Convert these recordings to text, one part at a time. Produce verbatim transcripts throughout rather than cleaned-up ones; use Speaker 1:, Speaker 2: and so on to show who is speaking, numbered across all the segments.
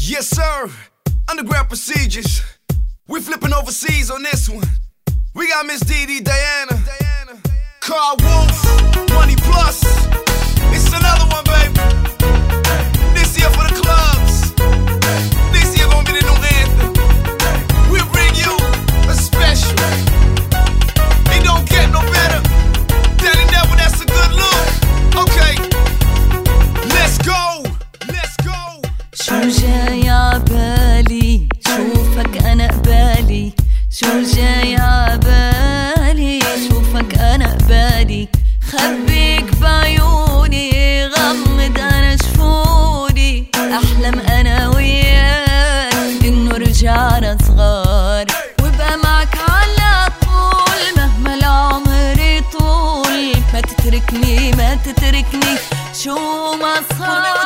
Speaker 1: Yes, sir. Underground procedures. We flipping overseas on this one. We got Miss Dee Dee Diana, Carl Wolf, Money Plus. It's another one, baby. This year for the clubs. This year gonna be the new anthem. We'll bring you a special. It don't get no better. Daddy Devil, that's a good look. Okay, let's go. Let's go.
Speaker 2: شو جاي عبالي شوفك أنا قبالي شو جاي عبالي شوفك أنا قبالي خبيك بعيوني غمض أنا شفوني أحلم أنا وياك إنه رجعنا صغار وبقى معك على طول مهما العمر يطول ما تتركني ما تتركني شو ما صار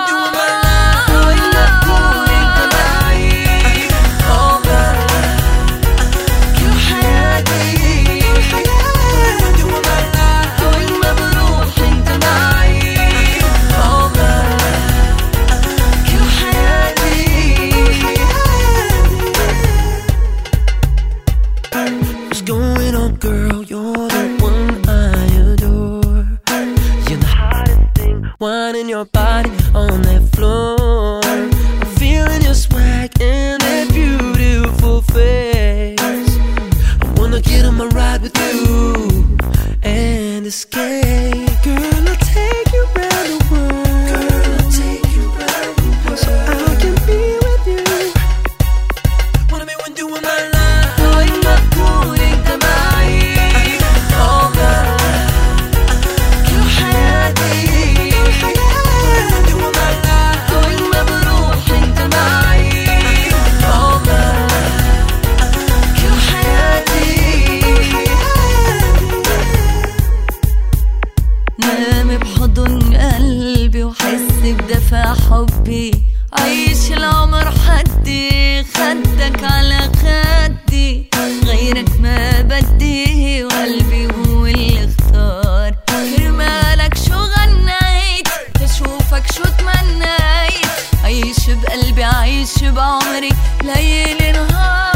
Speaker 3: Girl, you're the one I adore. You're the hottest thing, whining your body on that floor. I'm feeling your swag and that beautiful face. I wanna get on my ride with you and escape. Girl, I'll take you around the world. Girl, I'll take you around the world so I can be with you. Wanna be with you in my life. نام بحضن قلبي وحس بدفع حبي عيش العمر حدي خدك على خدي غيرك ما بدي وقلبي هو اللي اختار كرمالك شو غنيت تشوفك شو تمنيت عيش بقلبي عيش بعمري ليل نهار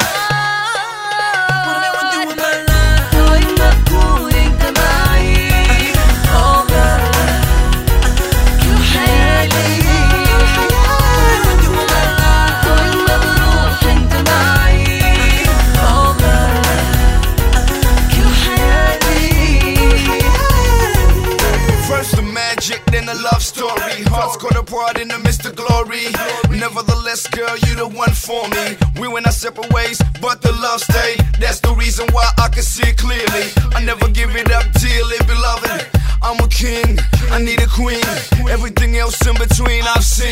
Speaker 1: Then a love story, hearts caught apart in the midst of glory. Nevertheless, girl, you the one for me. We went our separate ways, but the love stayed. That's the reason why I can see it clearly. I never give it up till it, beloved. I'm a king, I need a queen. Everything else in between I've seen.